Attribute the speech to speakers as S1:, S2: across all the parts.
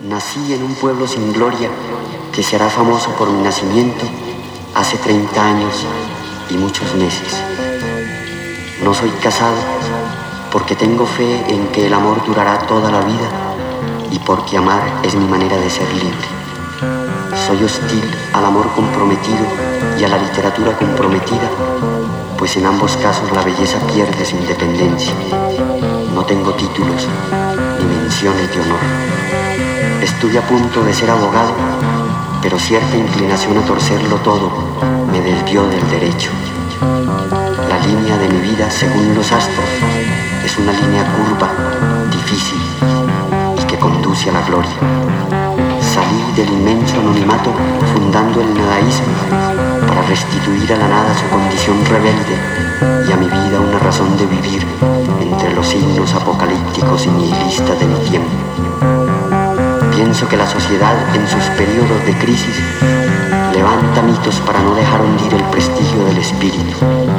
S1: Nací en un pueblo sin gloria que se hará famoso por mi nacimiento hace 30 años y muchos meses. No soy casado porque tengo fe en que el amor durará toda la vida y porque amar es mi manera de ser libre. Soy hostil al amor comprometido y a la literatura comprometida, pues en ambos casos la belleza pierde su independencia. No tengo títulos ni menciones de honor. Estuve a punto de ser abogado, pero cierta inclinación a torcerlo todo me desvió del derecho. La línea de mi vida, según los astros, es una línea curva, difícil y que conduce a la gloria. Salí del inmenso anonimato fundando el nadaísmo para restituir a la nada su condición rebelde y a mi vida una razón de vivir entre los signos apocalípticos y nihilistas de mi tiempo. Pienso que la sociedad en sus periodos de crisis levanta mitos para no dejar hundir el prestigio del espíritu.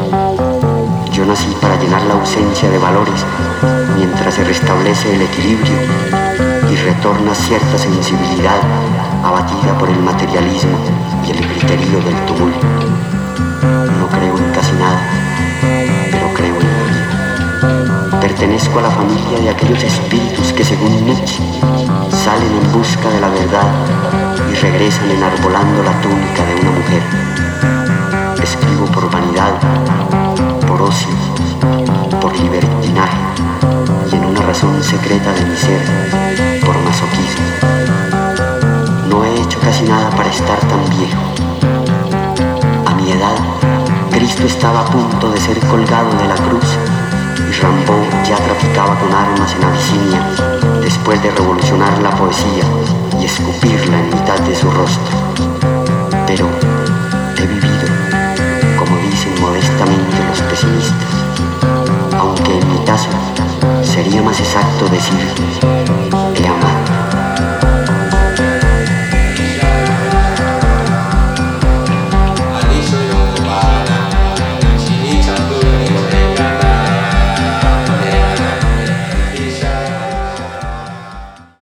S1: Yo nací para llenar la ausencia de valores mientras se restablece el equilibrio y retorna cierta sensibilidad abatida por el materialismo y el griterío del tumulto. No creo en casi nada, pero creo en la vida. Pertenezco a la familia de aquellos espíritus que, según Nietzsche, salen en busca de la verdad y regresan enarbolando la túnica de una mujer. Escribo por vanidad, por ocio, por libertinaje y en una razón secreta de mi ser, por masoquismo. No he hecho casi nada para estar tan viejo. A mi edad, Cristo estaba a punto de ser colgado de la cruz y Rimbaud ya traficaba con armas en Abisinia después de revolucionar la poesía y escupirla en mitad de su rostro. Pero he vivido, como dicen modestamente los pesimistas, aunque en mi caso sería más exacto decir